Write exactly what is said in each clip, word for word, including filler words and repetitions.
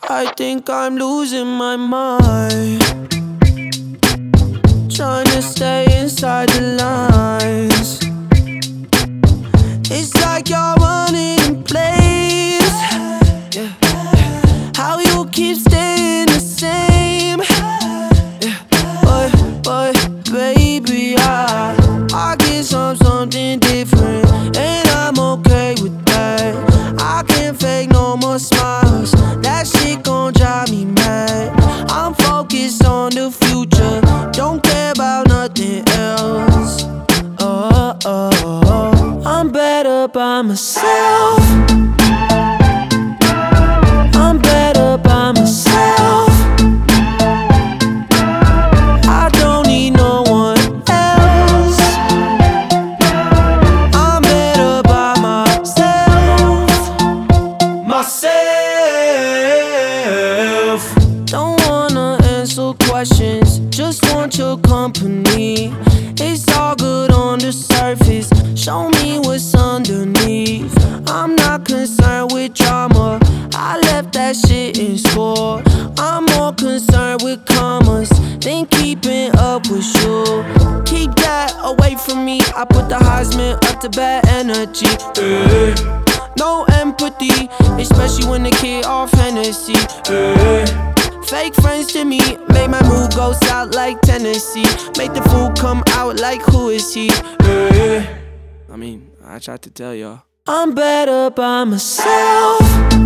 I think I'm losing my mind, trying to stay inside the lines. It's like you're running in place. Yeah. How you keep staying the same. Yeah. But, but, baby, I, I guess I'm something different, and I'm okay with that. I can't fake no more smiles. That shit gon' drive me mad. I'm focused on the future, don't care about nothing else. Oh, oh, oh. I'm better by myself. I'm better by myself. I don't need no one else. I'm better by myself. Myself. Don't wanna answer questions, just want your company. It's all good on the surface, show me what's underneath. I'm not concerned with drama, I left that shit in school. I'm more concerned with commas than keeping up with you. Keep that away from me, I put the Heisman up to bad energy. Hey. No empathy, especially when the kid off Hennessy. Hey. Fake friends to me, make my mood go south like Tennessee. Make the fool come out like who is he? Hey. I mean, I tried to tell y'all. I'm better by myself.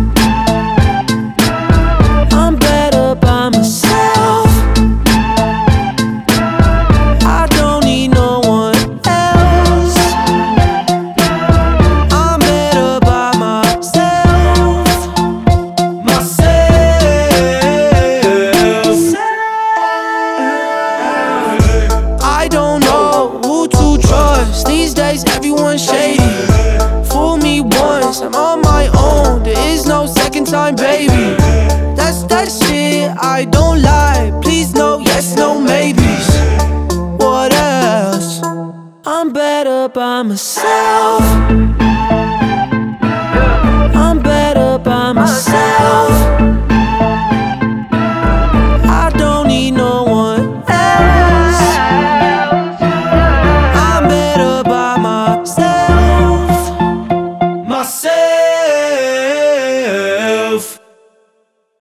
I'm better by myself. I don't need no one else. I'm better by myself. Myself. I don't know who to trust. These days everyone's shady. Fool me once, I'm on my own. There is no second time, baby. That's that shit, I don't lie. Please no, yes, no, maybes. What else? I'm better by myself. I'm better by myself.